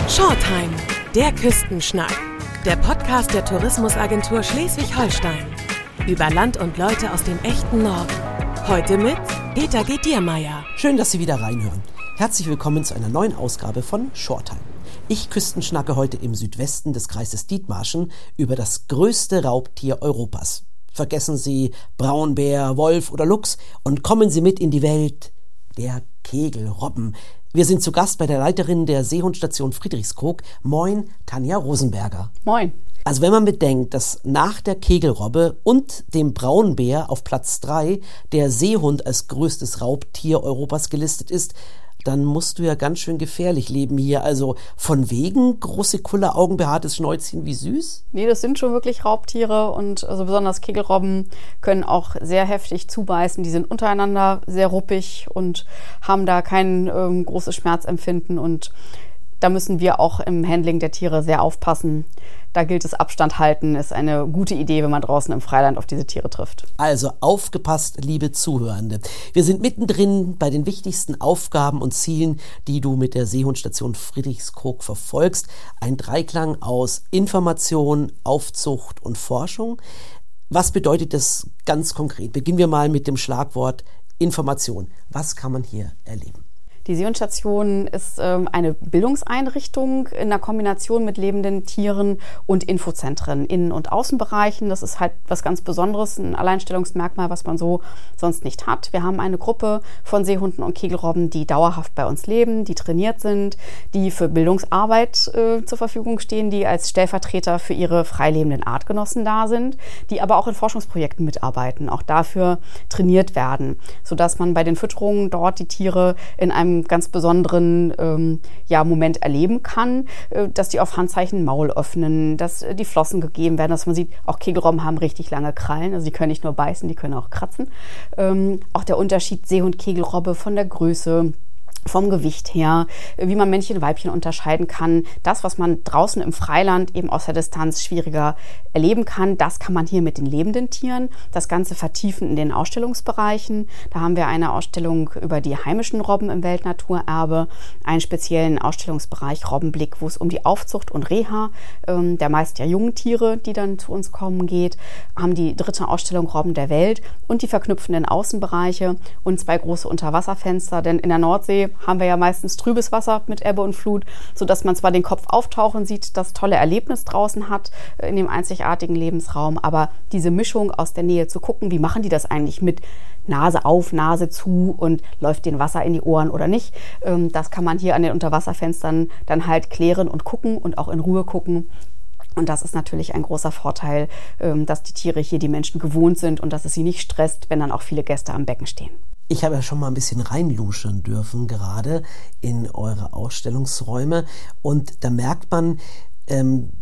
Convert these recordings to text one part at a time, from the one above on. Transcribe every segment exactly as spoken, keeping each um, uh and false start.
Shortime, der Küstenschnack. Der Podcast der Tourismusagentur Schleswig-Holstein. Über Land und Leute aus dem echten Norden. Heute mit Peter G. Diermeier. Schön, dass Sie wieder reinhören. Herzlich willkommen zu einer neuen Ausgabe von Shortime. Ich küstenschnacke heute im Südwesten des Kreises Dithmarschen über das größte Raubtier Europas. Vergessen Sie Braunbär, Wolf oder Luchs und kommen Sie mit in die Welt der Kegelrobben. Wir sind zu Gast bei der Leiterin der Seehundstation Friedrichskoog. Moin, Tanja Rosenberger. Moin. Also wenn man bedenkt, dass nach der Kegelrobbe und dem Braunbär auf Platz drei der Seehund als größtes Raubtier Europas gelistet ist, dann musst du ja ganz schön gefährlich leben hier. Also von wegen große Kulleraugen, behaartes Schnäuzchen, wie süß? Nee, das sind schon wirklich Raubtiere und also besonders Kegelrobben können auch sehr heftig zubeißen. Die sind untereinander sehr ruppig und haben da kein ähm, großes Schmerzempfinden und da müssen wir auch im Handling der Tiere sehr aufpassen. Da gilt es, Abstand halten, ist eine gute Idee, wenn man draußen im Freiland auf diese Tiere trifft. Also aufgepasst, liebe Zuhörende. Wir sind mittendrin bei den wichtigsten Aufgaben und Zielen, die du mit der Seehundstation Friedrichskoog verfolgst. Ein Dreiklang aus Information, Aufzucht und Forschung. Was bedeutet das ganz konkret? Beginnen wir mal mit dem Schlagwort Information. Was kann man hier erleben? Die Seehundstation ist ähm, eine Bildungseinrichtung in der Kombination mit lebenden Tieren und Infozentren, Innen- und Außenbereichen. Das ist halt was ganz Besonderes, ein Alleinstellungsmerkmal, was man so sonst nicht hat. Wir haben eine Gruppe von Seehunden und Kegelrobben, die dauerhaft bei uns leben, die trainiert sind, die für Bildungsarbeit äh, zur Verfügung stehen, die als Stellvertreter für ihre freilebenden Artgenossen da sind, die aber auch in Forschungsprojekten mitarbeiten, auch dafür trainiert werden, sodass man bei den Fütterungen dort die Tiere in einem ganz besonderen ähm, ja, Moment erleben kann, äh, dass die auf Handzeichen Maul öffnen, dass äh, die Flossen gegeben werden, dass man sieht, auch Kegelrobben haben richtig lange Krallen, also die können nicht nur beißen, die können auch kratzen. Ähm, auch der Unterschied Seehund-Kegelrobbe von der Größe, vom Gewicht her, wie man Männchen und Weibchen unterscheiden kann. Das, was man draußen im Freiland eben aus der Distanz schwieriger erleben kann, das kann man hier mit den lebenden Tieren. Das Ganze vertiefen in den Ausstellungsbereichen. Da haben wir eine Ausstellung über die heimischen Robben im Weltnaturerbe, einen speziellen Ausstellungsbereich Robbenblick, wo es um die Aufzucht und Reha ähm, der meist ja jungen Tiere, die dann zu uns kommen, geht. Haben die dritte Ausstellung Robben der Welt und die verknüpfenden Außenbereiche und zwei große Unterwasserfenster, denn in der Nordsee haben wir ja meistens trübes Wasser mit Ebbe und Flut, sodass man zwar den Kopf auftauchen sieht, das tolle Erlebnis draußen hat in dem einzigartigen Lebensraum, aber diese Mischung aus der Nähe zu gucken, wie machen die das eigentlich mit Nase auf, Nase zu und läuft den Wasser in die Ohren oder nicht, das kann man hier an den Unterwasserfenstern dann halt klären und gucken und auch in Ruhe gucken. Und das ist natürlich ein großer Vorteil, dass die Tiere hier die Menschen gewohnt sind und dass es sie nicht stresst, wenn dann auch viele Gäste am Becken stehen. Ich habe ja schon mal ein bisschen reinluschern dürfen, gerade in eure Ausstellungsräume. Und da merkt man, ähm,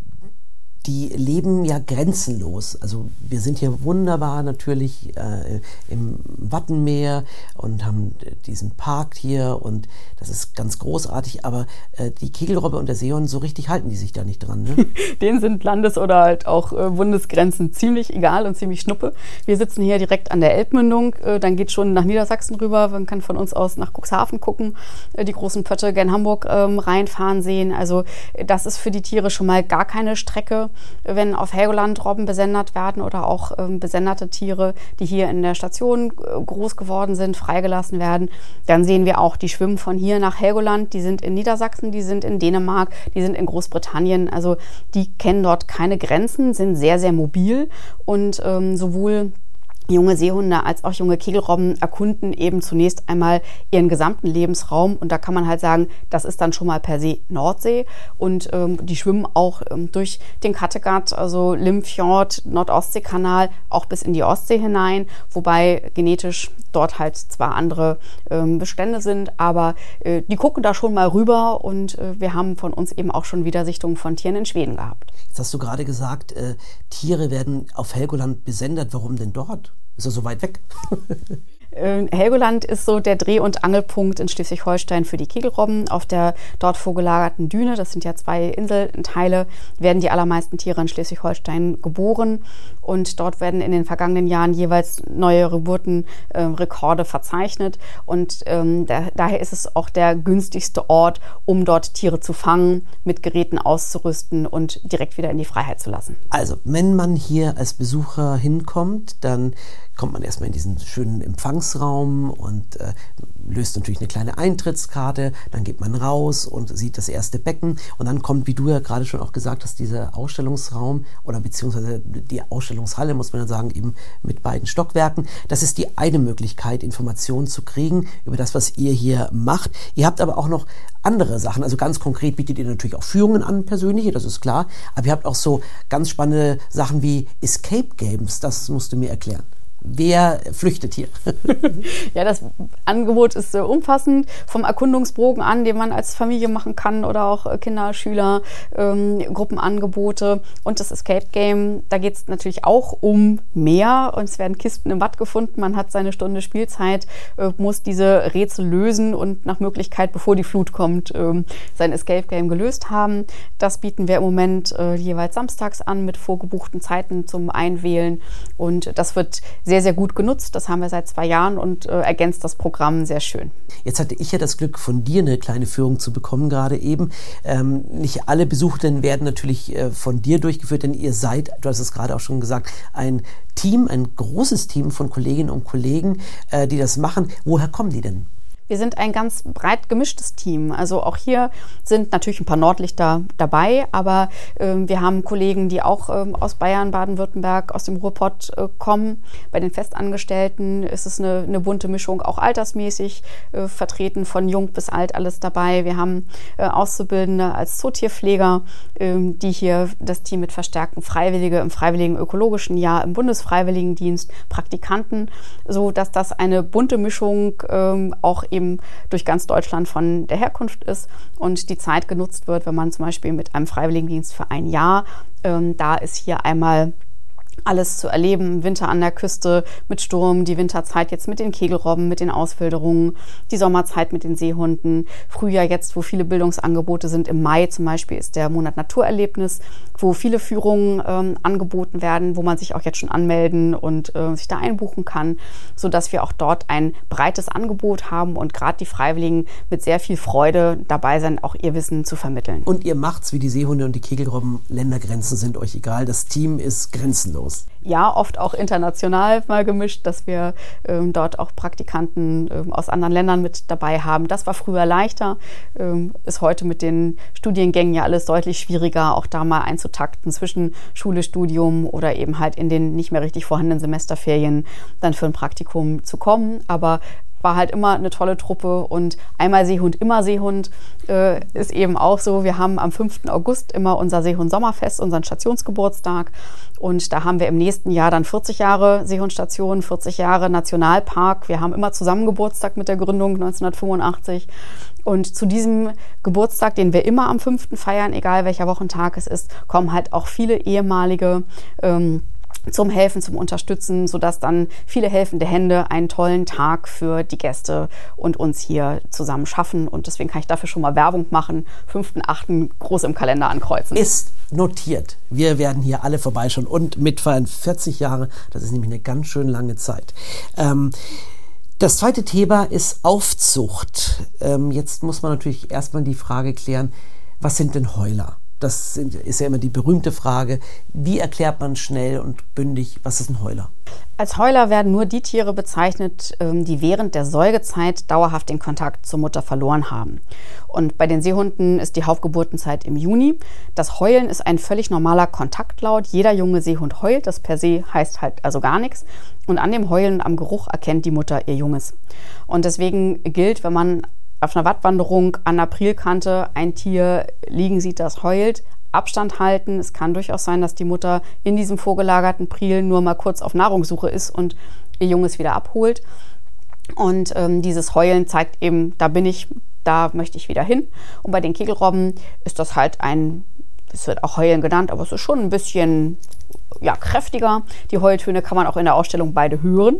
die leben ja grenzenlos. Also wir sind hier wunderbar natürlich äh, im Wattenmeer und haben diesen Park hier und das ist ganz großartig, aber äh, die Kegelrobbe und der Seehund, so richtig halten die sich da nicht dran, ne? Denen sind Landes- oder halt auch äh, Bundesgrenzen ziemlich egal und ziemlich schnuppe. Wir sitzen hier direkt an der Elbmündung, äh, dann geht schon nach Niedersachsen rüber, man kann von uns aus nach Cuxhaven gucken, äh, die großen Pötte gen Hamburg ähm, reinfahren sehen. Also äh, das ist für die Tiere schon mal gar keine Strecke. Wenn auf Helgoland Robben besendet werden oder auch ähm, besenderte Tiere, die hier in der Station äh, groß geworden sind, freigelassen werden, dann sehen wir auch, die schwimmen von hier nach Helgoland, die sind in Niedersachsen, die sind in Dänemark, die sind in Großbritannien, also die kennen dort keine Grenzen, sind sehr, sehr mobil und ähm, sowohl junge Seehunde als auch junge Kegelrobben erkunden eben zunächst einmal ihren gesamten Lebensraum und da kann man halt sagen, das ist dann schon mal per se Nordsee und ähm, die schwimmen auch ähm, durch den Kattegat, also Limfjord, Nordostseekanal, auch bis in die Ostsee hinein, wobei genetisch dort halt zwar andere ähm, Bestände sind, aber äh, die gucken da schon mal rüber und äh, wir haben von uns eben auch schon Wiedersichtungen von Tieren in Schweden gehabt. Jetzt hast du gerade gesagt, äh, Tiere werden auf Helgoland besendet. Warum denn dort? Ist er so weit weg? Helgoland ist so der Dreh- und Angelpunkt in Schleswig-Holstein für die Kegelrobben. Auf der dort vorgelagerten Düne, das sind ja zwei Inselteile, werden die allermeisten Tiere in Schleswig-Holstein geboren. Und dort werden in den vergangenen Jahren jeweils neue Geburtenrekorde äh, verzeichnet. Und ähm, da, daher ist es auch der günstigste Ort, um dort Tiere zu fangen, mit Geräten auszurüsten und direkt wieder in die Freiheit zu lassen. Also, wenn man hier als Besucher hinkommt, dann kommt man erstmal in diesen schönen Empfangsraum und äh, löst natürlich eine kleine Eintrittskarte, dann geht man raus und sieht das erste Becken und dann kommt, wie du ja gerade schon auch gesagt hast, dieser Ausstellungsraum oder beziehungsweise die Ausstellungshalle, muss man dann sagen, eben mit beiden Stockwerken. Das ist die eine Möglichkeit, Informationen zu kriegen über das, was ihr hier macht. Ihr habt aber auch noch andere Sachen, also ganz konkret bietet ihr natürlich auch Führungen an, persönliche, das ist klar, aber ihr habt auch so ganz spannende Sachen wie Escape Games, das musst du mir erklären. Wer flüchtet hier? Ja, das Angebot ist äh, umfassend, vom Erkundungsbogen an, den man als Familie machen kann oder auch äh, Kinder, Schüler, ähm, Gruppenangebote und das Escape Game. Da geht es natürlich auch um mehr und es werden Kisten im Watt gefunden. Man hat seine Stunde Spielzeit, äh, muss diese Rätsel lösen und nach Möglichkeit, bevor die Flut kommt, äh, sein Escape Game gelöst haben. Das bieten wir im Moment äh, jeweils samstags an mit vorgebuchten Zeiten zum Einwählen und das wird sehr, sehr gut genutzt. Das haben wir seit zwei Jahren und äh, ergänzt das Programm sehr schön. Jetzt hatte ich ja das Glück, von dir eine kleine Führung zu bekommen, gerade eben. Ähm, nicht alle Besuchenden werden natürlich äh, von dir durchgeführt, denn ihr seid, du hast es gerade auch schon gesagt, ein Team, ein großes Team von Kolleginnen und Kollegen, äh, die das machen. Woher kommen die denn? Wir sind ein ganz breit gemischtes Team. Also auch hier sind natürlich ein paar Nordlichter dabei, aber äh, wir haben Kollegen, die auch äh, aus Bayern, Baden-Württemberg, aus dem Ruhrpott äh, kommen. Bei den Festangestellten ist es eine, eine bunte Mischung, auch altersmäßig äh, vertreten, von jung bis alt alles dabei. Wir haben äh, Auszubildende als Zootierpfleger, äh, die hier das Team mit verstärkten Freiwillige im Freiwilligen Ökologischen Jahr, im Bundesfreiwilligendienst, Praktikanten, so dass das eine bunte Mischung äh, auch eben durch ganz Deutschland von der Herkunft ist und die Zeit genutzt wird, wenn man zum Beispiel mit einem Freiwilligendienst für ein Jahr, ähm, da ist hier einmal alles zu erleben, Winter an der Küste mit Sturm, die Winterzeit jetzt mit den Kegelrobben, mit den Auswilderungen, die Sommerzeit mit den Seehunden, Frühjahr jetzt, wo viele Bildungsangebote sind, im Mai zum Beispiel ist der Monat Naturerlebnis, wo viele Führungen ähm, angeboten werden, wo man sich auch jetzt schon anmelden und äh, sich da einbuchen kann, sodass wir auch dort ein breites Angebot haben und gerade die Freiwilligen mit sehr viel Freude dabei sind, auch ihr Wissen zu vermitteln. Und ihr macht's wie die Seehunde und die Kegelrobben, Ländergrenzen sind euch egal, das Team ist grenzenlos. Ja, oft auch international mal gemischt, dass wir ähm, dort auch Praktikanten ähm, aus anderen Ländern mit dabei haben. Das war früher leichter, ähm, ist heute mit den Studiengängen ja alles deutlich schwieriger, auch da mal einzutakten zwischen Schule, Studium oder eben halt in den nicht mehr richtig vorhandenen Semesterferien dann für ein Praktikum zu kommen. Aber war halt immer eine tolle Truppe und einmal Seehund, immer Seehund äh, ist eben auch so. Wir haben am fünften August immer unser Seehund-Sommerfest, unseren Stationsgeburtstag und da haben wir im nächsten Jahr dann vierzig Jahre Seehundstation, vierzig Jahre Nationalpark. Wir haben immer zusammen Geburtstag mit der Gründung neunzehnhundertfünfundachtzig und zu diesem Geburtstag, den wir immer am fünften feiern, egal welcher Wochentag es ist, kommen halt auch viele ehemalige ähm, zum Helfen, zum Unterstützen, sodass dann viele helfende Hände einen tollen Tag für die Gäste und uns hier zusammen schaffen. Und deswegen kann ich dafür schon mal Werbung machen. fünften achten groß im Kalender ankreuzen. Ist notiert. Wir werden hier alle vorbeischauen und mitfeiern. vierzig Jahre, das ist nämlich eine ganz schön lange Zeit. Ähm, das zweite Thema ist Aufzucht. Ähm, jetzt muss man natürlich erstmal die Frage klären, was sind denn Heuler? Das ist ja immer die berühmte Frage. Wie erklärt man schnell und bündig, was ist ein Heuler? Als Heuler werden nur die Tiere bezeichnet, die während der Säugezeit dauerhaft den Kontakt zur Mutter verloren haben. Und bei den Seehunden ist die Hauptgeburtenzeit im Juni. Das Heulen ist ein völlig normaler Kontaktlaut. Jeder junge Seehund heult. Das per se heißt halt also gar nichts. Und an dem Heulen, am Geruch erkennt die Mutter ihr Junges. Und deswegen gilt, wenn man auf einer Wattwanderung an der Prielkante ein Tier liegen sieht, das heult, Abstand halten. Es kann durchaus sein, dass die Mutter in diesem vorgelagerten Priel nur mal kurz auf Nahrungssuche ist und ihr Junges wieder abholt. Und ähm, dieses Heulen zeigt eben, da bin ich, da möchte ich wieder hin. Und bei den Kegelrobben ist das halt ein es wird auch Heulen genannt, aber es ist schon ein bisschen ja, kräftiger. Die Heultöne kann man auch in der Ausstellung beide hören.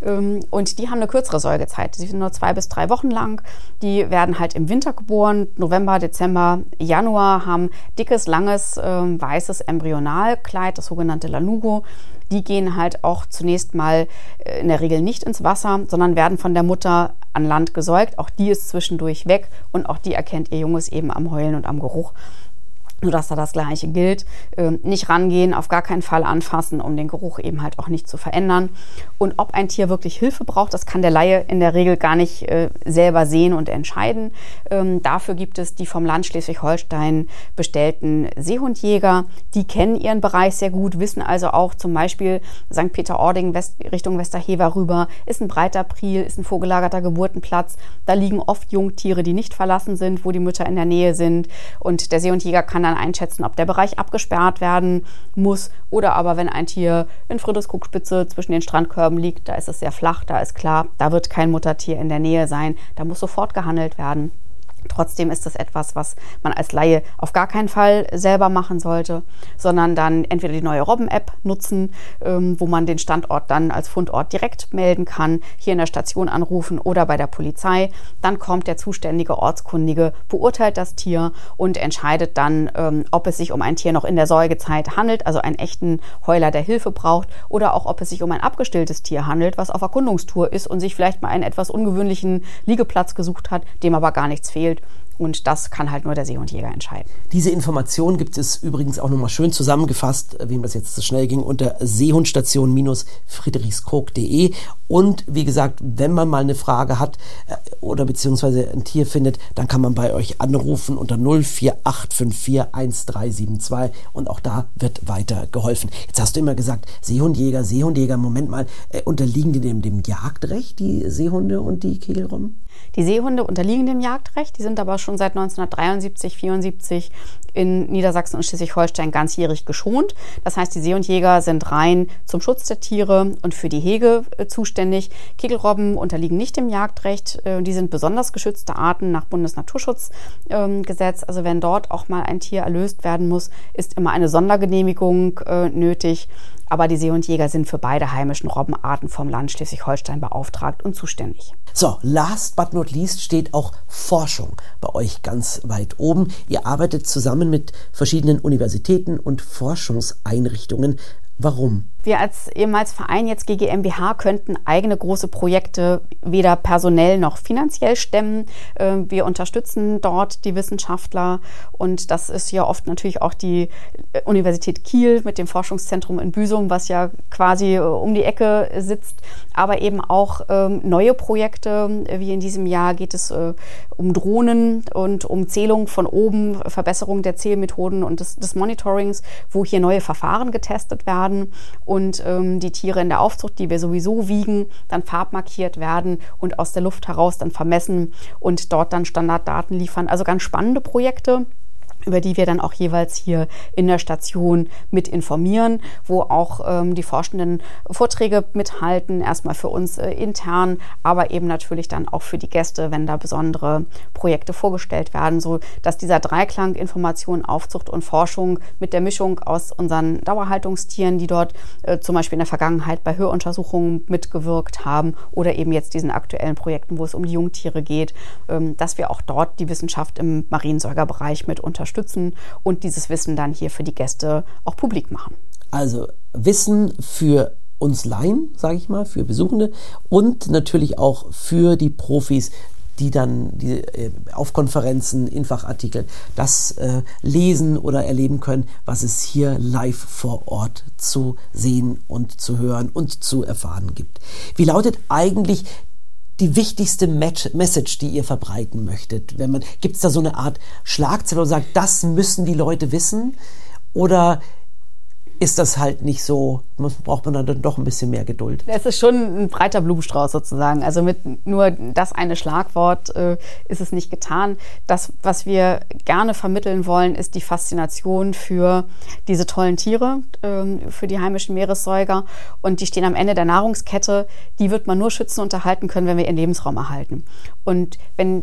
Und die haben eine kürzere Säugezeit. Die sind nur zwei bis drei Wochen lang. Die werden halt im Winter geboren. November, Dezember, Januar, haben dickes, langes, äh, weißes Embryonalkleid, das sogenannte Lanugo. Die gehen halt auch zunächst mal äh, in der Regel nicht ins Wasser, sondern werden von der Mutter an Land gesäugt. Auch die ist zwischendurch weg und auch die erkennt ihr Junges eben am Heulen und am Geruch. Nur dass da das Gleiche gilt. Ähm, nicht rangehen, auf gar keinen Fall anfassen, um den Geruch eben halt auch nicht zu verändern. Und ob ein Tier wirklich Hilfe braucht, das kann der Laie in der Regel gar nicht äh, selber sehen und entscheiden. Ähm, dafür gibt es die vom Land Schleswig-Holstein bestellten Seehundjäger. Die kennen ihren Bereich sehr gut, wissen also auch zum Beispiel Sankt Peter-Ording West, Richtung Westerhever rüber, ist ein breiter Priel, ist ein vorgelagerter Geburtenplatz. Da liegen oft Jungtiere, die nicht verlassen sind, wo die Mütter in der Nähe sind. Und der Seehundjäger kann dann einschätzen, ob der Bereich abgesperrt werden muss oder aber wenn ein Tier in Friedrichskoogspitze zwischen den Strandkörben liegt, da ist es sehr flach, da ist klar, da wird kein Muttertier in der Nähe sein, da muss sofort gehandelt werden. Trotzdem ist das etwas, was man als Laie auf gar keinen Fall selber machen sollte, sondern dann entweder die neue Robben-App nutzen, ähm, wo man den Standort dann als Fundort direkt melden kann, hier in der Station anrufen oder bei der Polizei. Dann kommt der zuständige Ortskundige, beurteilt das Tier und entscheidet dann, ähm, ob es sich um ein Tier noch in der Säugezeit handelt, also einen echten Heuler, der Hilfe braucht, oder auch ob es sich um ein abgestilltes Tier handelt, was auf Erkundungstour ist und sich vielleicht mal einen etwas ungewöhnlichen Liegeplatz gesucht hat, dem aber gar nichts fehlt. Und das kann halt nur der Seehundjäger entscheiden. Diese Information gibt es übrigens auch nochmal schön zusammengefasst, wem das jetzt zu schnell ging, unter seehundstation friedrichskoog punkt de. Und wie gesagt, wenn man mal eine Frage hat äh, oder beziehungsweise ein Tier findet, dann kann man bei euch anrufen unter null vier acht fünf vier eins drei sieben zwei und auch da wird weiter geholfen. Jetzt hast du immer gesagt, Seehundjäger, Seehundjäger, Moment mal, äh, unterliegen die dem, dem Jagdrecht, die Seehunde und die Kegelrobben? Die Seehunde unterliegen dem Jagdrecht, die sind aber schon seit neunzehnhundertdreiundsiebzig, vierundsiebzig in Niedersachsen und Schleswig-Holstein ganzjährig geschont. Das heißt, die Seehundjäger sind rein zum Schutz der Tiere und für die Hege äh, zuständig. Kegelrobben unterliegen nicht dem Jagdrecht. Äh, die sind besonders geschützte Arten nach Bundesnaturschutzgesetz. Ähm, also wenn dort auch mal ein Tier erlöst werden muss, ist immer eine Sondergenehmigung äh, nötig. Aber die Seehundjäger sind für beide heimischen Robbenarten vom Land Schleswig-Holstein beauftragt und zuständig. So, last but not least steht auch Forschung bei euch ganz weit oben. Ihr arbeitet zusammen mit verschiedenen Universitäten und Forschungseinrichtungen. Warum? Wir als ehemals Verein, jetzt G G M b H, könnten eigene große Projekte weder personell noch finanziell stemmen. Wir unterstützen dort die Wissenschaftler und das ist ja oft natürlich auch die Universität Kiel mit dem Forschungszentrum in Büsum, was ja quasi um die Ecke sitzt, aber eben auch neue Projekte, wie in diesem Jahr geht es um Drohnen und um Zählung von oben, Verbesserung der Zählmethoden und des, des Monitorings, wo hier neue Verfahren getestet werden. Und ähm, die Tiere in der Aufzucht, die wir sowieso wiegen, dann farbmarkiert werden und aus der Luft heraus dann vermessen und dort dann Standarddaten liefern. Also ganz spannende Projekte, über die wir dann auch jeweils hier in der Station mit informieren, wo auch ähm, die Forschenden Vorträge mithalten, erstmal für uns äh, intern, aber eben natürlich dann auch für die Gäste, wenn da besondere Projekte vorgestellt werden, so dass dieser Dreiklang Information, Aufzucht und Forschung mit der Mischung aus unseren Dauerhaltungstieren, die dort äh, zum Beispiel in der Vergangenheit bei Höruntersuchungen mitgewirkt haben oder eben jetzt diesen aktuellen Projekten, wo es um die Jungtiere geht, ähm, dass wir auch dort die Wissenschaft im Mariensäugerbereich mit unterstützen. unterstützen und dieses Wissen dann hier für die Gäste auch publik machen. Also Wissen für uns Laien, sage ich mal, für Besuchende und natürlich auch für die Profis, die dann die, äh, auf Konferenzen, in Fachartikeln das äh, lesen oder erleben können, was es hier live vor Ort zu sehen und zu hören und zu erfahren gibt. Wie lautet eigentlich die wichtigste Message, die ihr verbreiten möchtet? Wenn man, gibt es da so eine Art Schlagzeile und sagt, das müssen die Leute wissen? Oder ist das halt nicht so, braucht man dann doch ein bisschen mehr Geduld? Es ist schon ein breiter Blumenstrauß sozusagen. Also mit nur das eine Schlagwort äh, ist es nicht getan. Das, was wir gerne vermitteln wollen, ist die Faszination für diese tollen Tiere, äh, für die heimischen Meeressäuger. Und die stehen am Ende der Nahrungskette. Die wird man nur schützen und erhalten können, wenn wir ihren Lebensraum erhalten. Und wenn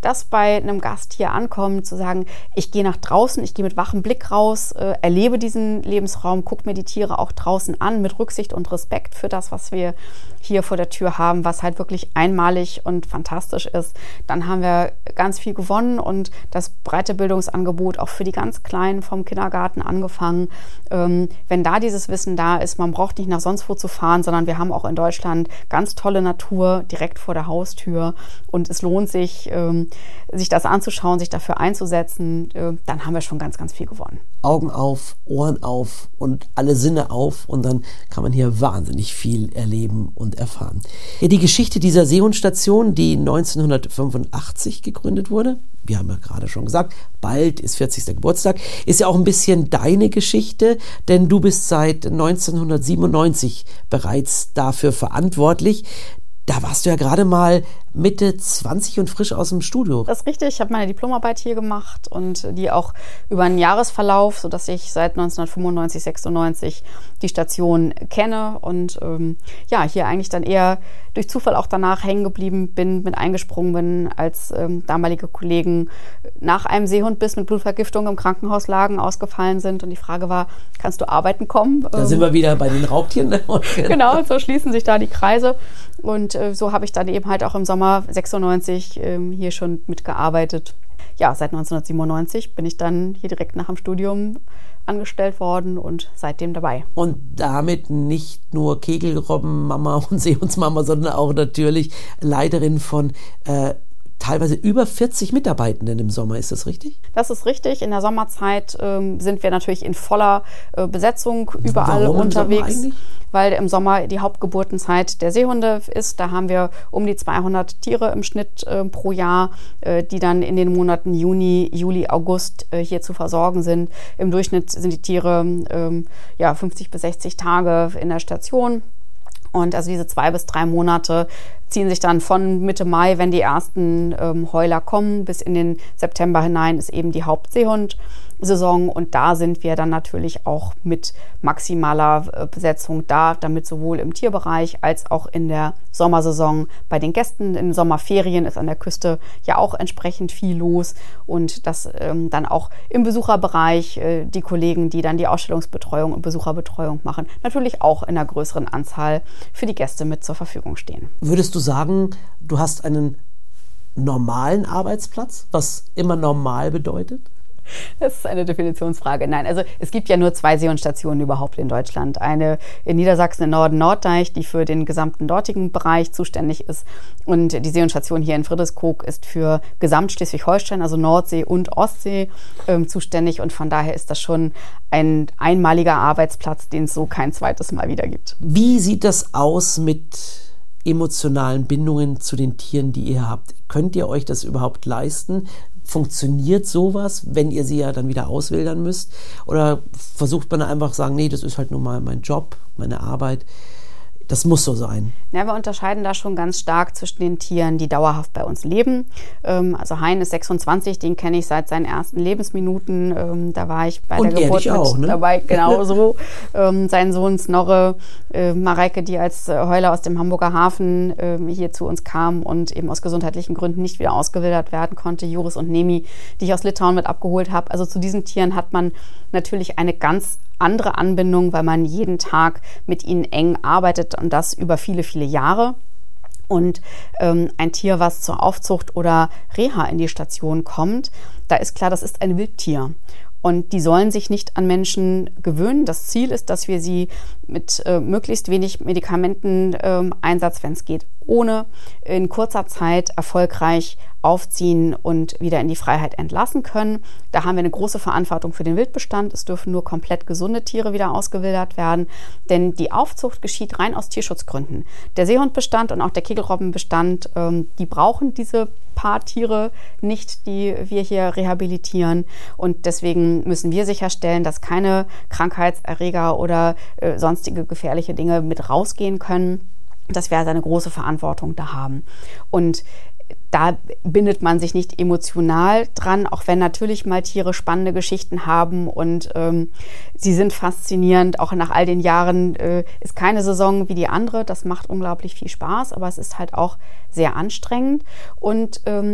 das bei einem Gast hier ankommt, zu sagen, ich gehe nach draußen, ich gehe mit wachem Blick raus, äh, erlebe diesen Lebensraum, gucke mir die Tiere auch draußen an, mit Rücksicht und Respekt für das, was wir hier vor der Tür haben, was halt wirklich einmalig und fantastisch ist, dann haben wir ganz viel gewonnen und das breite Bildungsangebot auch für die ganz Kleinen vom Kindergarten angefangen. Ähm, wenn da dieses Wissen da ist, man braucht nicht nach sonst wo zu fahren, sondern wir haben auch in Deutschland ganz tolle Natur direkt vor der Haustür und es lohnt sich, ähm, sich das anzuschauen, sich dafür einzusetzen, äh, dann haben wir schon ganz, ganz viel gewonnen. Augen auf, Ohren auf und alle Sinne auf und dann kann man hier wahnsinnig viel erleben und erfahren. Ja, die Geschichte dieser Seehundstation, die neunzehnhundertfünfundachtzig gegründet wurde, wir haben ja gerade schon gesagt, bald ist vierzigster Geburtstag, ist ja auch ein bisschen deine Geschichte, denn du bist seit neunzehnhundertsiebenundneunzig bereits dafür verantwortlich. Da warst du ja gerade mal Mitte zwanzig und frisch aus dem Studio. Das ist richtig. Ich habe meine Diplomarbeit hier gemacht und die auch über einen Jahresverlauf, sodass ich seit neunzehnhundertfünfundneunzig, sechsundneunzig die Station kenne und ähm, ja, hier eigentlich dann eher durch Zufall auch danach hängen geblieben bin, mit eingesprungen bin, als ähm, damalige Kollegen nach einem Seehundbiss mit Blutvergiftung im Krankenhaus lagen, ausgefallen sind und die Frage war, kannst du arbeiten kommen? Da ähm, sind wir wieder bei den Raubtieren. Genau, so schließen sich da die Kreise und äh, so habe ich dann eben halt auch im Sommer sechsundneunzig ähm, hier schon mitgearbeitet. Ja, seit neunzehnhundertsiebenundneunzig bin ich dann hier direkt nach dem Studium angestellt worden und seitdem dabei. Und damit nicht nur Kegelrobbenmama und Seehundsmama, sondern auch natürlich Leiterin von äh, teilweise über vierzig Mitarbeitenden im Sommer, ist das richtig? Das ist richtig. In der Sommerzeit ähm, sind wir natürlich in voller äh, Besetzung überall Warum unterwegs, weil im Sommer die Hauptgeburtenzeit der Seehunde ist. Da haben wir um die zweihundert Tiere im Schnitt äh, pro Jahr, äh, die dann in den Monaten Juni, Juli, August äh, hier zu versorgen sind. Im Durchschnitt sind die Tiere ähm, ja, fünfzig bis sechzig Tage in der Station. Und also diese zwei bis drei Monate ziehen sich dann von Mitte Mai, wenn die ersten ähm, Heuler kommen, bis in den September hinein ist eben die Hauptseehund-Saison. Und da sind wir dann natürlich auch mit maximaler äh, Besetzung da, damit sowohl im Tierbereich als auch in der Sommersaison bei den Gästen in den Sommerferien ist an der Küste ja auch entsprechend viel los. Und das ähm, dann auch im Besucherbereich äh, die Kollegen, die dann die Ausstellungsbetreuung und Besucherbetreuung machen, natürlich auch in einer größeren Anzahl für die Gäste mit zur Verfügung stehen. Würdest du sagen, du hast einen normalen Arbeitsplatz, was immer normal bedeutet? Das ist eine Definitionsfrage. Nein, also es gibt ja nur zwei Seehundstationen überhaupt in Deutschland. Eine in Niedersachsen in Norden-Norddeich, die für den gesamten dortigen Bereich zuständig ist. Und die Seehundstation hier in Friedrichskoog ist für Gesamt-Schleswig-Holstein, also Nordsee und Ostsee, ähm, zuständig. Und von daher ist das schon ein einmaliger Arbeitsplatz, den es so kein zweites Mal wieder gibt. Wie sieht das aus mit emotionalen Bindungen zu den Tieren, die ihr habt? Könnt ihr euch das überhaupt leisten? Funktioniert sowas, wenn ihr sie ja dann wieder auswildern müsst? Oder versucht man einfach sagen, nee, das ist halt nun mal mein Job, meine Arbeit? Das muss so sein. Ja, wir unterscheiden da schon ganz stark zwischen den Tieren, die dauerhaft bei uns leben. Ähm, also Hein ist sechsundzwanzig, den kenne ich seit seinen ersten Lebensminuten. Ähm, da war ich bei Und der Geburt mit auch, ne? dabei, genauso. ähm, sein Sohn Snorre, äh, Mareike, die als Heuler aus dem Hamburger Hafen äh, hier zu uns kam und eben aus gesundheitlichen Gründen nicht wieder ausgewildert werden konnte. Joris und Nemi, die ich aus Litauen mit abgeholt habe. Also zu diesen Tieren hat man natürlich eine ganz andere Anbindung, weil man jeden Tag mit ihnen eng arbeitet und das über viele, viele Jahre. Und ähm, ein Tier, was zur Aufzucht oder Reha in die Station kommt, da ist klar, das ist ein Wildtier. Und die sollen sich nicht an Menschen gewöhnen. Das Ziel ist, dass wir sie mit äh, möglichst wenig Medikamenteneinsatz, äh, wenn es geht, ohne in kurzer Zeit erfolgreich aufziehen und wieder in die Freiheit entlassen können. Da haben wir eine große Verantwortung für den Wildbestand. Es dürfen nur komplett gesunde Tiere wieder ausgewildert werden, denn die Aufzucht geschieht rein aus Tierschutzgründen. Der Seehundbestand und auch der Kegelrobbenbestand, ähm, die brauchen diese paar Tiere nicht, die wir hier rehabilitieren. Und deswegen müssen wir sicherstellen, dass keine Krankheitserreger oder äh, sonstige gefährliche Dinge mit rausgehen können, dass wir also eine große Verantwortung da haben. Und da bindet man sich nicht emotional dran, auch wenn natürlich mal Tiere spannende Geschichten haben und ähm, sie sind faszinierend. Auch nach all den Jahren äh, ist keine Saison wie die andere. Das macht unglaublich viel Spaß, aber es ist halt auch sehr anstrengend. Und ähm,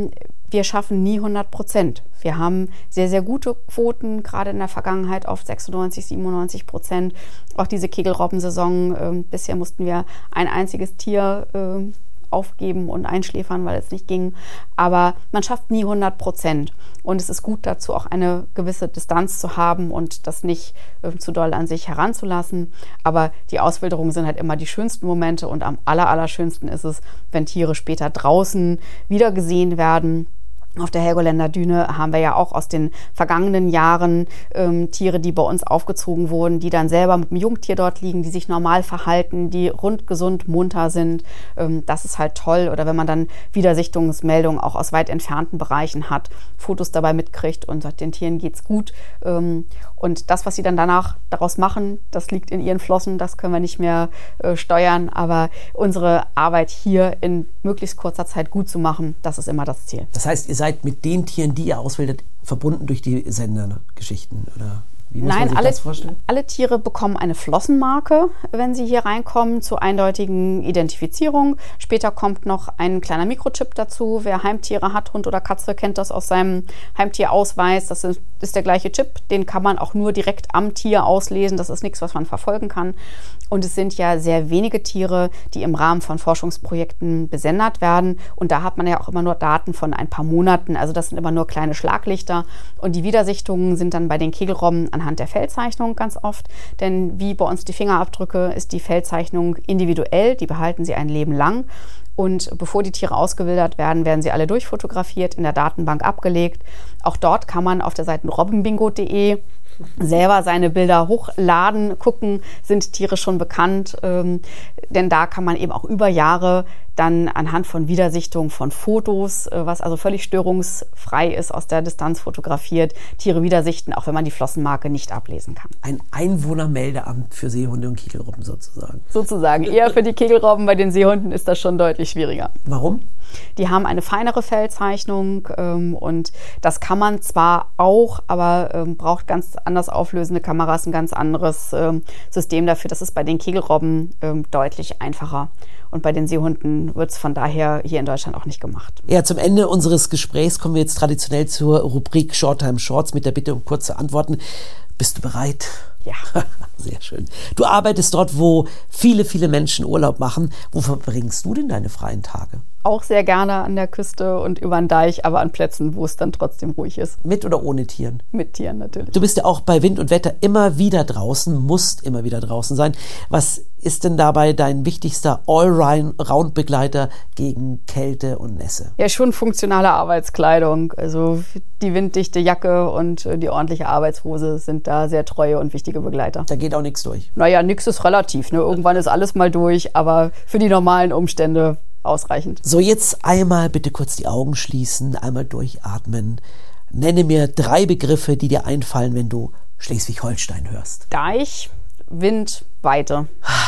wir schaffen nie hundert Prozent. Wir haben sehr, sehr gute Quoten, gerade in der Vergangenheit oft sechsundneunzig, siebenundneunzig Prozent. Auch diese Kegelrobbensaison, äh, bisher mussten wir ein einziges Tier äh, aufgeben und einschläfern, weil es nicht ging. Aber man schafft nie hundert Prozent. Und es ist gut dazu, auch eine gewisse Distanz zu haben und das nicht äh, zu doll an sich heranzulassen. Aber die Auswilderungen sind halt immer die schönsten Momente und am aller, allerschönsten ist es, wenn Tiere später draußen wieder gesehen werden. Auf der Helgoländer Düne haben wir ja auch aus den vergangenen Jahren ähm, Tiere, die bei uns aufgezogen wurden, die dann selber mit dem Jungtier dort liegen, die sich normal verhalten, die rund gesund munter sind. Ähm, das ist halt toll. Oder wenn man dann Wiedersichtungsmeldungen auch aus weit entfernten Bereichen hat, Fotos dabei mitkriegt und sagt, den Tieren geht's gut. Ähm, und das, was sie dann danach daraus machen, das liegt in ihren Flossen, das können wir nicht mehr äh, steuern. Aber unsere Arbeit hier in möglichst kurzer Zeit gut zu machen, das ist immer das Ziel. Das heißt, ihr seid mit den Tieren, die ihr auswählt, verbunden durch die Sendergeschichten, oder? Wie muss Nein, man sich alle, das vorstellen? alle Tiere bekommen eine Flossenmarke, wenn sie hier reinkommen, zur eindeutigen Identifizierung. Später kommt noch ein kleiner Mikrochip dazu. Wer Heimtiere hat, Hund oder Katze, kennt das aus seinem Heimtierausweis. Das ist, ist der gleiche Chip. Den kann man auch nur direkt am Tier auslesen. Das ist nichts, was man verfolgen kann. Und es sind ja sehr wenige Tiere, die im Rahmen von Forschungsprojekten besendet werden. Und da hat man ja auch immer nur Daten von ein paar Monaten. Also das sind immer nur kleine Schlaglichter. Und die Wiedersichtungen sind dann bei den Kegelrobben anhand der Fellzeichnung ganz oft. Denn wie bei uns die Fingerabdrücke ist die Fellzeichnung individuell. Die behalten sie ein Leben lang. Und bevor die Tiere ausgewildert werden, werden sie alle durchfotografiert, in der Datenbank abgelegt. Auch dort kann man auf der Seite robbenbingo punkt de selber seine Bilder hochladen, gucken, sind Tiere schon bekannt. Ähm, denn da kann man eben auch über Jahre dann anhand von Wiedersichtungen von Fotos, äh, was also völlig störungsfrei ist, aus der Distanz fotografiert, Tiere wiedersichten, auch wenn man die Flossenmarke nicht ablesen kann. Ein Einwohnermeldeamt für Seehunde und Kegelrobben sozusagen. Sozusagen. Eher für die Kegelrobben, bei den Seehunden ist das schon deutlich schwieriger. Warum? Die haben eine feinere Fellzeichnung ähm, und das kann man zwar auch, aber ähm, braucht ganz anders auflösende Kameras, ein ganz anderes ähm, System dafür. Das ist bei den Kegelrobben ähm, deutlich einfacher. Und bei den Seehunden wird es von daher hier in Deutschland auch nicht gemacht. Ja, zum Ende unseres Gesprächs kommen wir jetzt traditionell zur Rubrik Shorttime Shorts mit der Bitte um kurze Antworten. Bist du bereit? Ja. Sehr schön. Du arbeitest dort, wo viele, viele Menschen Urlaub machen. Wo verbringst du denn deine freien Tage? Auch sehr gerne an der Küste und über den Deich, aber an Plätzen, wo es dann trotzdem ruhig ist. Mit oder ohne Tieren? Mit Tieren natürlich. Du bist ja auch bei Wind und Wetter immer wieder draußen, musst immer wieder draußen sein. Was ist denn dabei dein wichtigster Allround-Begleiter gegen Kälte und Nässe? Ja, schon funktionale Arbeitskleidung. Also die winddichte Jacke und die ordentliche Arbeitshose sind da sehr treue und wichtige Begleiter. Da geht auch nichts durch? Naja, nichts ist relativ. Ne? Irgendwann ist alles mal durch, aber für die normalen Umstände ausreichend. So, jetzt einmal bitte kurz die Augen schließen, einmal durchatmen. Nenne mir drei Begriffe, die dir einfallen, wenn du Schleswig-Holstein hörst. Deich, Wind, Weite.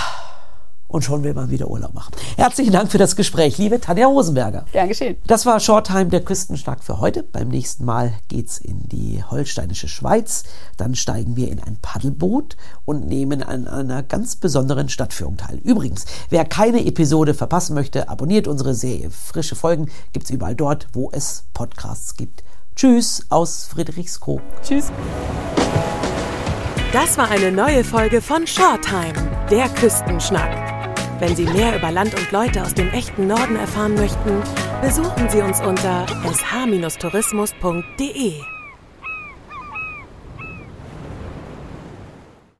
Und schon will man wieder Urlaub machen. Herzlichen Dank für das Gespräch, liebe Tanja Rosenberger. Gern geschehen. Das war Shorttime, der Küstenschnack für heute. Beim nächsten Mal geht's in die holsteinische Schweiz. Dann steigen wir in ein Paddelboot und nehmen an einer ganz besonderen Stadtführung teil. Übrigens, wer keine Episode verpassen möchte, abonniert unsere Serie. Frische Folgen gibt's überall dort, wo es Podcasts gibt. Tschüss aus Friedrichskoog. Tschüss. Das war eine neue Folge von Shorttime, der Küstenschnack. Wenn Sie mehr über Land und Leute aus dem echten Norden erfahren möchten, besuchen Sie uns unter s h tourismus punkt de.